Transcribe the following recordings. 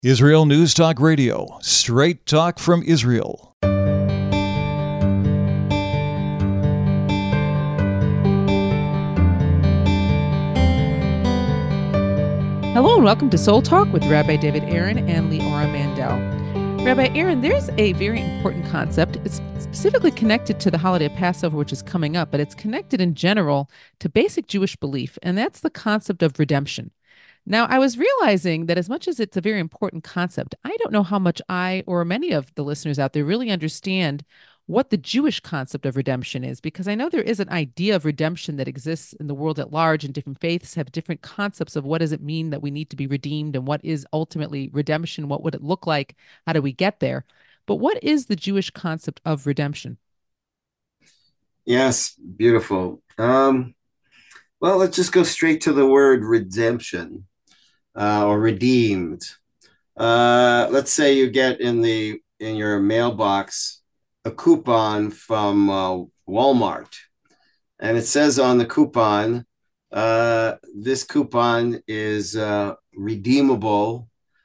Israel News Talk Radio, straight talk from Israel. Hello and welcome to Soul Talk with Rabbi David Aaron and Leora Mandel. Rabbi Aaron, there's a very important concept. It's specifically connected to the holiday of Passover, which is coming up, but it's connected in general to basic Jewish belief, and that's the concept of redemption. Now, I was realizing that as much as it's a very important concept, I don't know how much I or many of the listeners out there really understand what the Jewish concept of redemption is, because I know there is an idea of redemption that exists in the world at large, and different faiths have different concepts of what does it mean that we need to be redeemed and what is ultimately redemption, what would it look like, how do we get there? But what is the Jewish concept of redemption? Yes, beautiful. Well, let's just go straight to the word redemption or redeemed. Let's say you get in your mailbox a coupon from Walmart, and it says on the coupon, this coupon is redeemable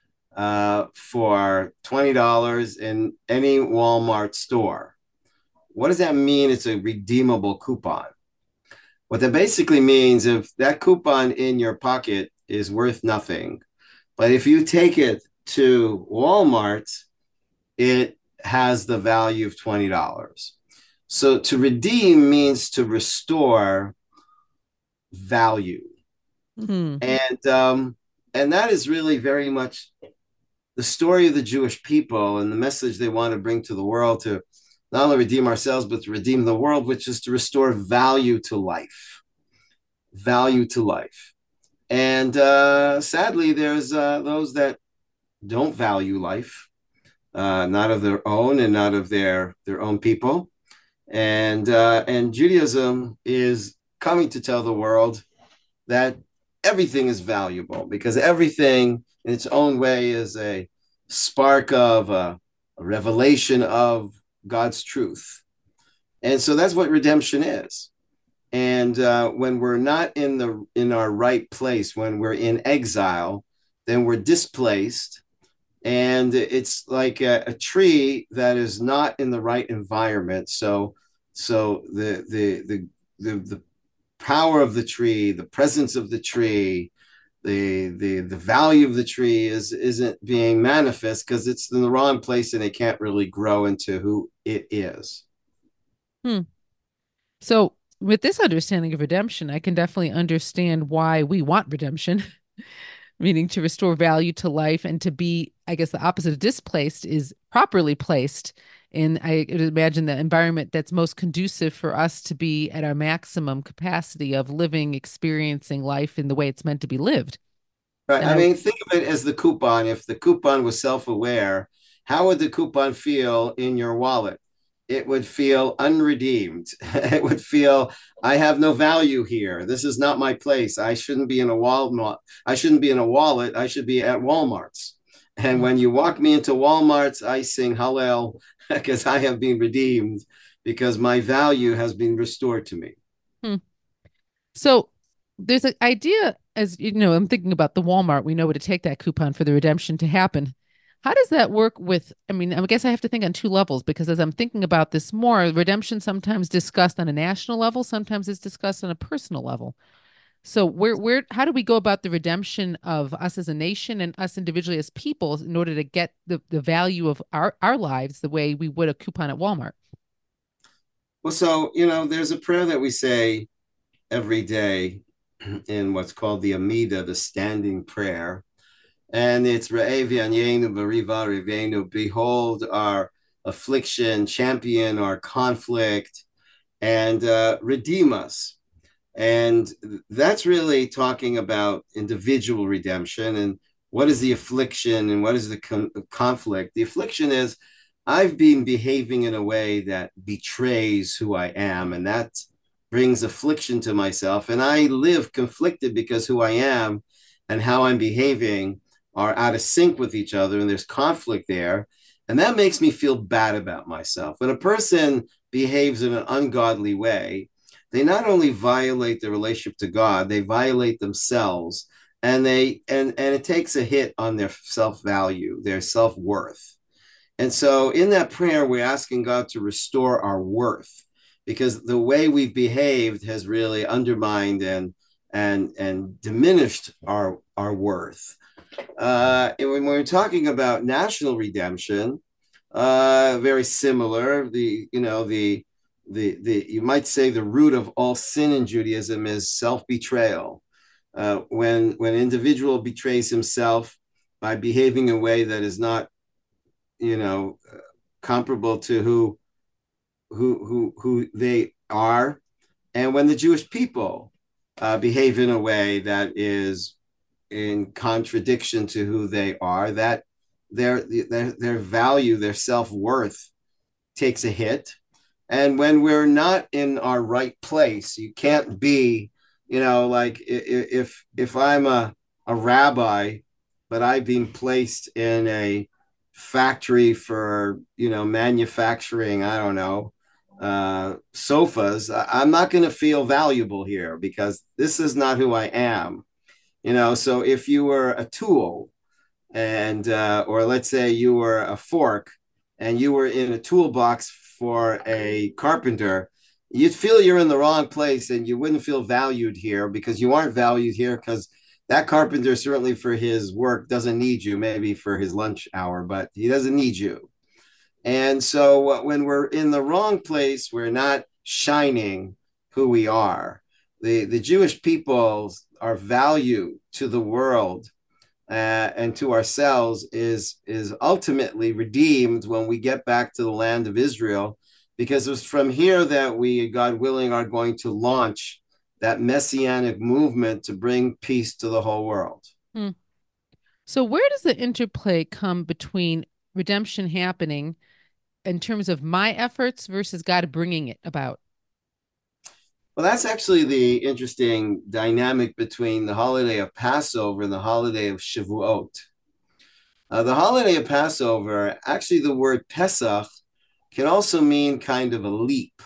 for $20 in any Walmart store. What does that mean? It's a redeemable coupon. What that basically means, if that coupon in your pocket is worth nothing, but if you take it to Walmart, it has the value of $20. So to redeem means to restore value. Mm-hmm. And that is really very much the story of the Jewish people and the message they want to bring to the world, to not only redeem ourselves, but to redeem the world, which is to restore value to life. Value to life. And sadly, there's those that don't value life, not of their own and not of their own people. And Judaism is coming to tell the world that everything is valuable, because everything in its own way is a spark of a revelation of God's truth. And so that's what redemption is. And when we're not in our right place, when we're in exile, then we're displaced. And it's like a tree that is not in the right environment. So the power of the tree, the presence of the tree, the value of the tree isn't being manifest because it's in the wrong place, and it can't really grow into who it is. So, with this understanding of redemption, I can definitely understand why we want redemption, meaning to restore value to life and to be, I guess, the opposite of displaced is properly placed in, I would imagine, the environment that's most conducive for us to be at our maximum capacity of living, experiencing life in the way it's meant to be lived. Right. And I mean, think of it as the coupon. If the coupon was self-aware, how would the coupon feel in your wallet? It would feel unredeemed. It would feel, I have no value here. This is not my place. I shouldn't be in a Walmart. I shouldn't be in a wallet. I should be at Walmart's. And when you walk me into Walmart's, I sing Hallel because I have been redeemed, because my value has been restored to me. Hmm. So there's an idea, as you know, I'm thinking about the Walmart. We know where to take that coupon for the redemption to happen. How does that work with, I mean, I guess I have to think on two levels, because as I'm thinking about this more, redemption sometimes discussed on a national level, sometimes it's discussed on a personal level. So how do we go about the redemption of us as a nation and us individually as people in order to get the value of our lives the way we would a coupon at Walmart? Well, so, there's a prayer that we say every day in what's called the Amida, the standing prayer. And it's Re'eh v'anyenu v'riva rivenu, behold our affliction, champion our conflict, and redeem us. And that's really talking about individual redemption. And what is the affliction and what is the conflict? The affliction is, I've been behaving in a way that betrays who I am, and that brings affliction to myself. And I live conflicted because who I am and how I'm behaving are out of sync with each other, and there's conflict there. And that makes me feel bad about myself. When a person behaves in an ungodly way, they not only violate the relationship to God, they violate themselves. and it takes a hit on their self-value, their self-worth. And so in that prayer, we're asking God to restore our worth, because the way we've behaved has really undermined and diminished our worth. And when we're talking about national redemption, very similar. The you might say the root of all sin in Judaism is self-betrayal. When an individual betrays himself by behaving in a way that is not, comparable to who they are, and when the Jewish people behave in a way that is in contradiction to who they are, that their value, their self-worth takes a hit. And when we're not in our right place, you can't be, like if I'm a rabbi, but I've been placed in a factory for, manufacturing, I don't know, sofas, I'm not going to feel valuable here because this is not who I am. So if you were a tool, and or let's say you were a fork and you were in a toolbox for a carpenter, you'd feel you're in the wrong place and you wouldn't feel valued here, because you aren't valued here because that carpenter, certainly for his work, doesn't need you, maybe for his lunch hour, but he doesn't need you. And so when we're in the wrong place, we're not shining who we are. The Jewish people, our value to the world and to ourselves is ultimately redeemed when we get back to the land of Israel, because it's from here that we, God willing, are going to launch that messianic movement to bring peace to the whole world. Hmm. So where does the interplay come between redemption happening in terms of my efforts versus God bringing it about? Well, that's actually the interesting dynamic between the holiday of Passover and the holiday of Shavuot. The holiday of Passover, actually, the word Pesach can also mean kind of a leap.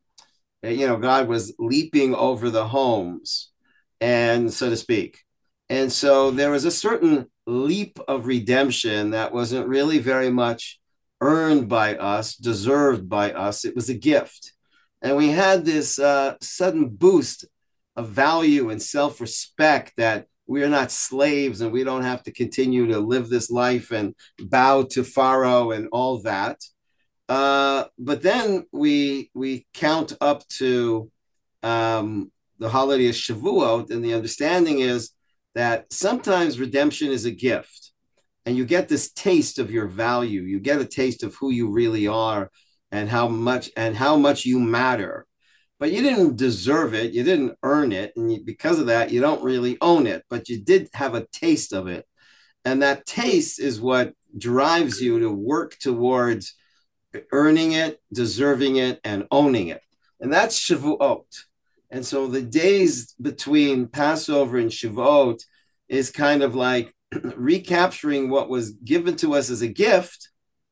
God was leaping over the homes, and so to speak. And so there was a certain leap of redemption that wasn't really very much earned by us, deserved by us. It was a gift. And we had this sudden boost of value and self-respect, that we are not slaves and we don't have to continue to live this life and bow to Pharaoh and all that. But then we count up to the holiday of Shavuot, and the understanding is that sometimes redemption is a gift, and you get this taste of your value. You get a taste of who you really are and how much you matter. But you didn't deserve it, you didn't earn it, and because of that, you don't really own it. But you did have a taste of it, and that taste is what drives you to work towards earning it, deserving it, and owning it. And that's Shavuot. And so the days between Passover and Shavuot is kind of like recapturing what was given to us as a gift,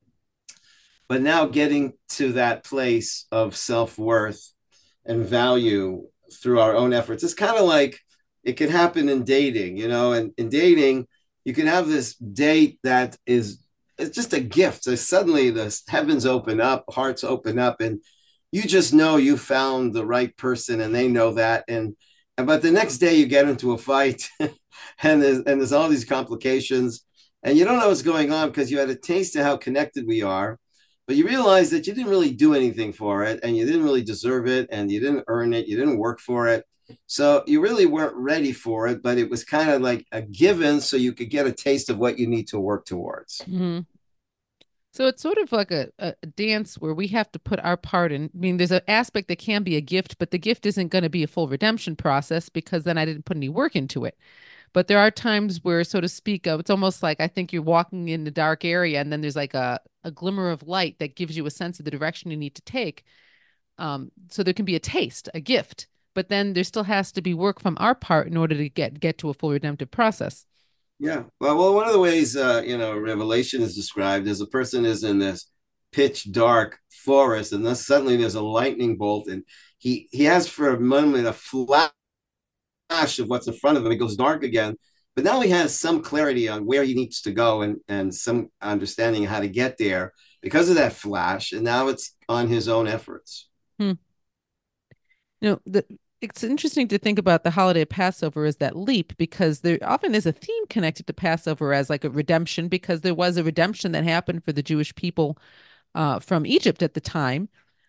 but now getting to that place of self-worth and value through our own efforts. It's kind of like it can happen in dating, and in dating, you can have this date that it's just a gift. So suddenly the heavens open up, hearts open up, and you just know you found the right person, and they know that. But the next day you get into a fight and there's all these complications, and you don't know what's going on because you had a taste of how connected we are, but you realize that you didn't really do anything for it, and you didn't really deserve it, and you didn't earn it, you didn't work for it. So you really weren't ready for it, but it was kind of like a given so you could get a taste of what you need to work towards. Mm-hmm. So it's sort of like a dance where we have to put our part in. I mean, there's an aspect that can be a gift, but the gift isn't going to be a full redemption process because then I didn't put any work into it. But there are times where, so to speak, it's almost like I think you're walking in the dark area and then there's like a glimmer of light that gives you a sense of the direction you need to take. So there can be a taste, a gift, but then there still has to be work from our part in order to get to a full redemptive process. Yeah. Well, one of the ways, Revelation is described as a person is in this pitch dark forest, and then suddenly there's a lightning bolt, and he has for a moment a flash of what's in front of him. It goes dark again, but now he has some clarity on where he needs to go and some understanding of how to get there because of that flash. And now it's on his own efforts. Hmm. It's interesting to think about the holiday of Passover as that leap because there often is a theme connected to Passover as like a redemption because there was a redemption that happened for the Jewish people from Egypt at the time.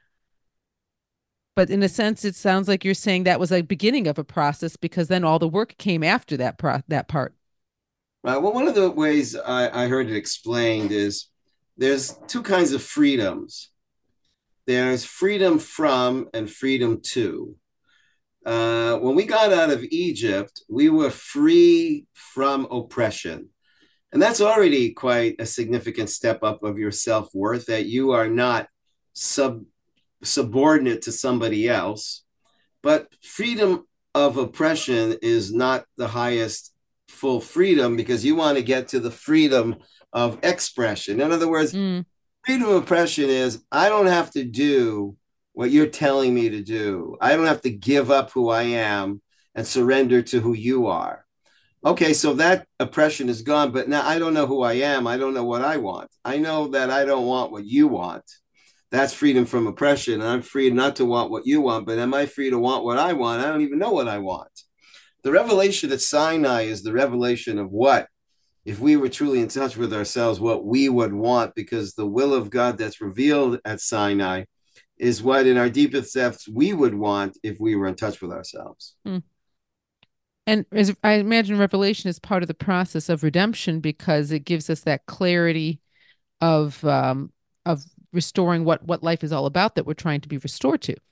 But in a sense, it sounds like you're saying that was a beginning of a process because then all the work came after that part. Right. Well, one of the ways I heard it explained is there's two kinds of freedoms. There's freedom from and freedom to. When we got out of Egypt, we were free from oppression. And that's already quite a significant step up of your self-worth, that you are not subordinate to somebody else. But freedom of oppression is not the highest full freedom because you want to get to the freedom of expression. In other words, Mm, freedom of oppression is I don't have to do what you're telling me to do. I don't have to give up who I am and surrender to who you are. Okay, so that oppression is gone, but now I don't know who I am. I don't know what I want. I know that I don't want what you want. That's freedom from oppression. And I'm free not to want what you want, but am I free to want what I want? I don't even know what I want. The revelation at Sinai is the revelation of what, if we were truly in touch with ourselves, what we would want, because the will of God that's revealed at Sinai is what in our deepest depths we would want if we were in touch with ourselves. mm. And as I imagine revelation is part of the process of redemption because it gives us that clarity of restoring what life is all about that we're trying to be restored to.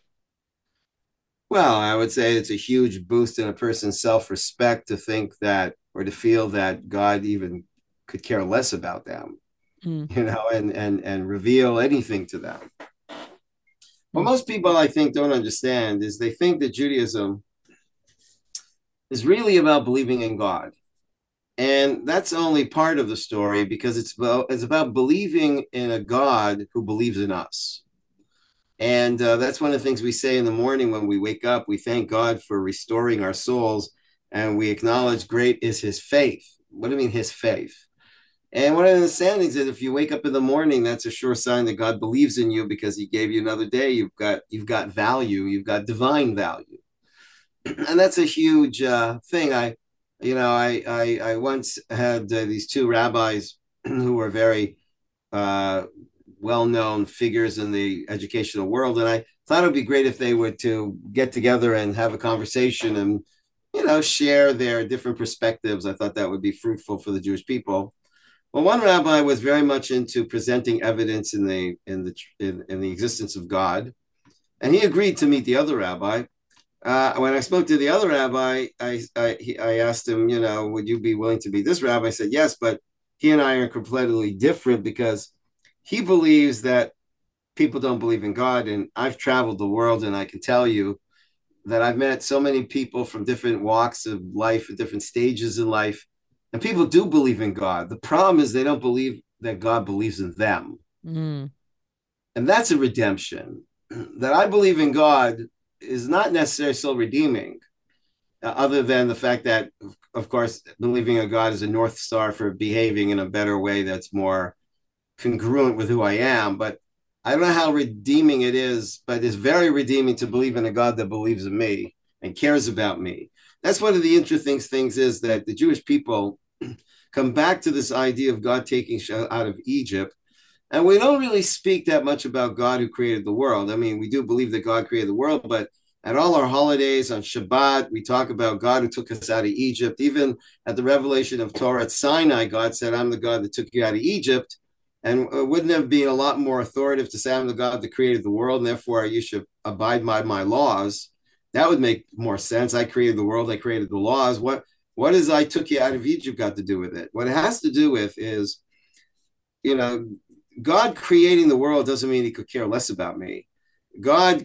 Well, I would say it's a huge boost in a person's self-respect to think that or to feel that God even could care less about them, Mm, and reveal anything to them. What mm, most people, I think, don't understand is they think that Judaism is really about believing in God. And that's only part of the story because it's about believing in a God who believes in us. And that's one of the things we say in the morning when we wake up. We thank God for restoring our souls and we acknowledge great is his faith. What do you mean, his faith? And one of the understandings is if you wake up in the morning, that's a sure sign that God believes in you because he gave you another day. You've got value, you've got divine value. And that's a huge thing. I once had these two rabbis who were very uh, well-known figures in the educational world, and I thought it would be great if they were to get together and have a conversation and share their different perspectives. I thought that would be fruitful for the Jewish people. Well, one rabbi was very much into presenting evidence in the existence of God, and he agreed to meet the other rabbi. When I spoke to the other rabbi, I asked him, would you be willing to be this rabbi? I said, yes, but he and I are completely different because he believes that people don't believe in God. And I've traveled the world and I can tell you that I've met so many people from different walks of life and different stages in life. And people do believe in God. The problem is they don't believe that God believes in them. mm, And that's a redemption. That I believe in God is not necessarily so redeeming, other than the fact that, of course, believing in God is a North Star for behaving in a better way that's more congruent with who I am. But I don't know how redeeming it is, but it's very redeeming to believe in a God that believes in me and cares about me. That's one of the interesting things is that the Jewish people come back to this idea of God taking out of Egypt. And we don't really speak that much about God who created the world. I mean, we do believe that God created the world, but at all our holidays on Shabbat, we talk about God who took us out of Egypt. Even at the revelation of Torah at Sinai, God said, I'm the God that took you out of Egypt. And it wouldn't have been a lot more authoritative to say, I'm the God that created the world, and therefore you should abide by my laws. That would make more sense. I created the world, I created the laws. What is I took you out of Egypt got to do with it? What it has to do with is, you know, God creating the world doesn't mean he could care less about me. God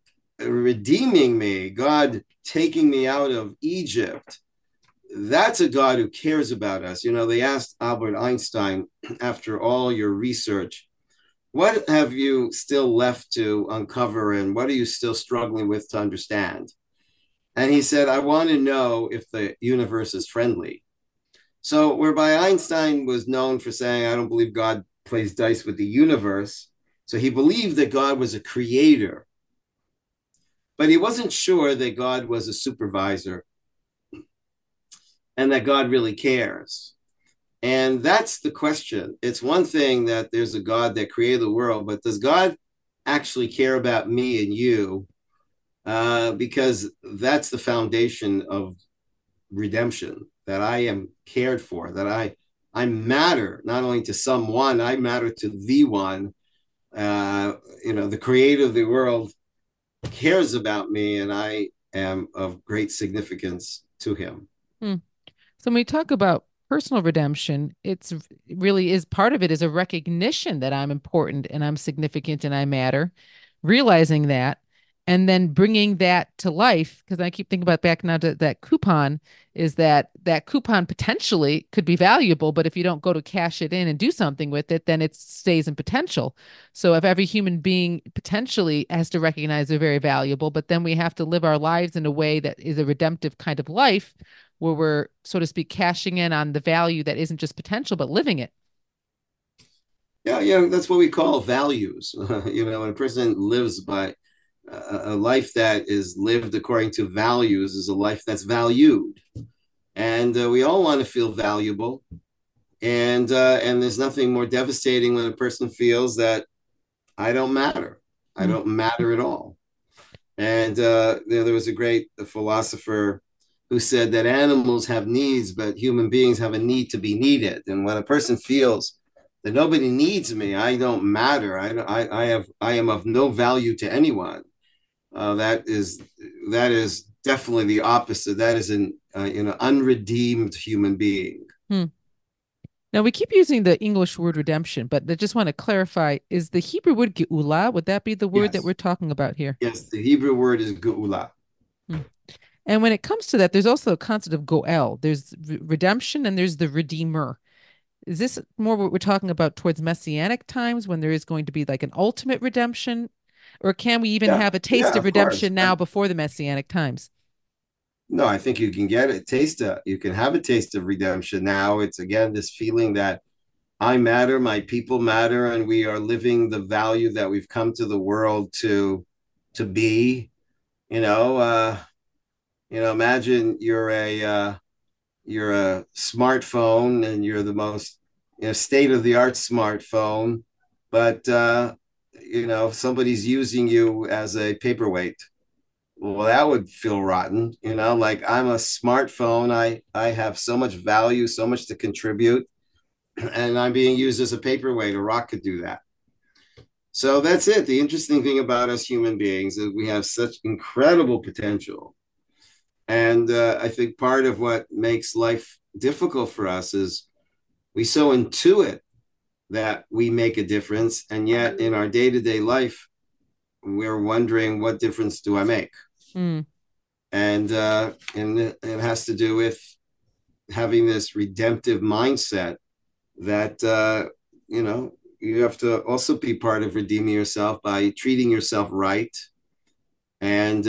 redeeming me, God taking me out of Egypt, that's a God who cares about us. They asked Albert Einstein, after all your research, what have you still left to uncover and what are you still struggling with to understand? And he said, I want to know if the universe is friendly. So, whereby Einstein was known for saying, I don't believe God plays dice with the universe. So, he believed that God was a creator, but he wasn't sure that God was a supervisor and that God really cares. And that's the question. It's one thing that there's a God that created the world, but does God actually care about me and you? Because that's the foundation of redemption, that I am cared for, that I matter not only to someone, I matter to the one. The creator of the world cares about me, and I am of great significance to him. Hmm. So when we talk about personal redemption, it really is part of it is a recognition that I'm important and I'm significant and I matter, realizing that, and then bringing that to life. Because I keep thinking about back now to that coupon, is that coupon potentially could be valuable, but if you don't go to cash it in and do something with it, then it stays in potential. So if every human being potentially has to recognize they're very valuable, but then we have to live our lives in a way that is a redemptive kind of life where we're, so to speak, cashing in on the value that isn't just potential, but living it. Yeah, that's what we call values. When a person lives by a life that is lived according to values is a life that's valued, and we all want to feel valuable. And there's nothing more devastating when a person feels that I don't matter. I Mm, don't matter at all. And there was a great philosopher who said that animals have needs, but human beings have a need to be needed. And when a person feels that nobody needs me, I don't matter. I am of no value to anyone. That is definitely the opposite. That is an unredeemed human being. mm. Now we keep using the English word redemption, but I just want to clarify, is the Hebrew word geula, would that be the word that Yes, we're talking about here? yes. The Hebrew word is geula. Mm. And when it comes to that, there's also a concept of goel. There's redemption and there's the redeemer. Is this more what we're talking about towards messianic times when there is going to be like an ultimate redemption? Or can we even Yeah, have a taste yeah, of of course. redemption now before the messianic times? No, I think you can get a taste of, you can have a taste of redemption now. It's again this feeling that I matter, my people matter, and we are living the value that we've come to the world to be. You know, imagine you're a smartphone and you're the most state of the art smartphone, but somebody's using you as a paperweight. Well, that would feel rotten, like I'm a smartphone. I have so much value, so much to contribute, and I'm being used as a paperweight. A rock could do that. So that's it. The interesting thing about us human beings is we have such incredible potential. And I think part of what makes life difficult for us is we so intuit that we make a difference. And yet in our day to day life, we're wondering, what difference do I make? Mm. And it has to do with having this redemptive mindset that you have to also be part of redeeming yourself by treating yourself right, and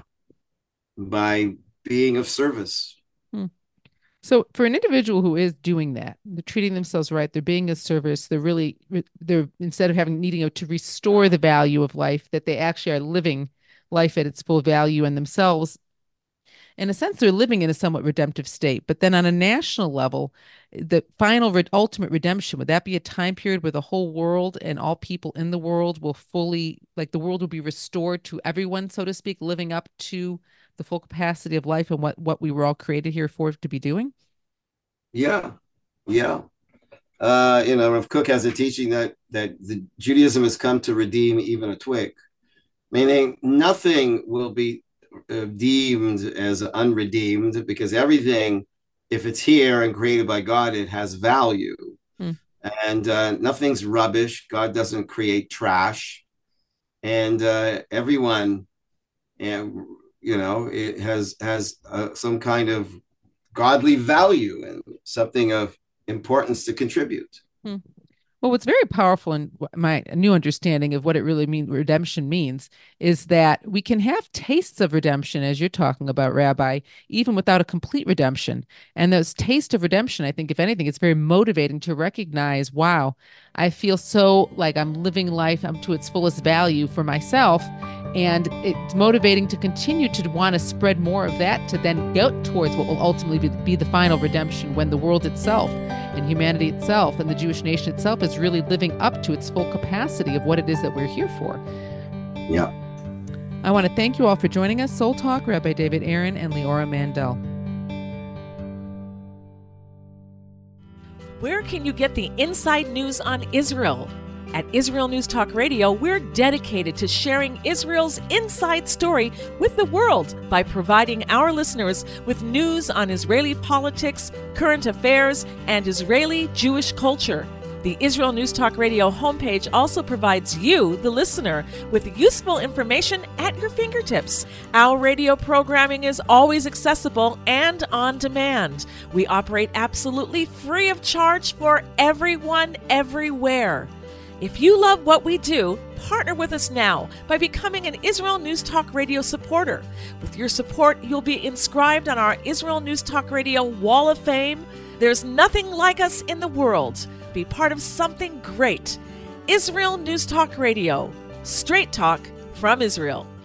by being of service. Mm. So for an individual who is doing that, they're treating themselves right, they're being of service, they're instead of having needing to restore the value of life, that they actually are living life at its full value and themselves. In a sense, they're living in a somewhat redemptive state. But then on a national level, the final ultimate redemption, would that be a time period where the whole world and all people in the world will fully, like the world will be restored to everyone, so to speak, living up to the full capacity of life and what we were all created here for to be doing? Yeah, yeah. Rav Kook has a teaching that the Judaism has come to redeem even a twig, meaning nothing will be deemed as unredeemed, because everything, if it's here and created by God, it has value. Hmm. And nothing's rubbish. God doesn't create trash. And everyone, and it has some kind of godly value and something of importance to contribute. Hmm. Well, what's very powerful in my new understanding of what it really means, redemption means, is that we can have tastes of redemption, as you're talking about, Rabbi, even without a complete redemption. And those tastes of redemption, I think, if anything, it's very motivating to recognize, wow, I feel so like I'm living life to its fullest value for myself. And it's motivating to continue to want to spread more of that to then go towards what will ultimately be the final redemption, when the world itself and humanity itself and the Jewish nation itself is really living up to its full capacity of what it is that we're here for. Yeah. I want to thank you all for joining us. Soul Talk, Rabbi David Aaron and Leora Mandel. Where can you get the inside news on Israel? At Israel News Talk Radio, we're dedicated to sharing Israel's inside story with the world by providing our listeners with news on Israeli politics, current affairs, and Israeli Jewish culture. The Israel News Talk Radio homepage also provides you, the listener, with useful information at your fingertips. Our radio programming is always accessible and on demand. We operate absolutely free of charge for everyone, everywhere. If you love what we do, partner with us now by becoming an Israel News Talk Radio supporter. With your support, you'll be inscribed on our Israel News Talk Radio Wall of Fame. There's nothing like us in the world. Be part of something great. Israel News Talk Radio. Straight talk from Israel.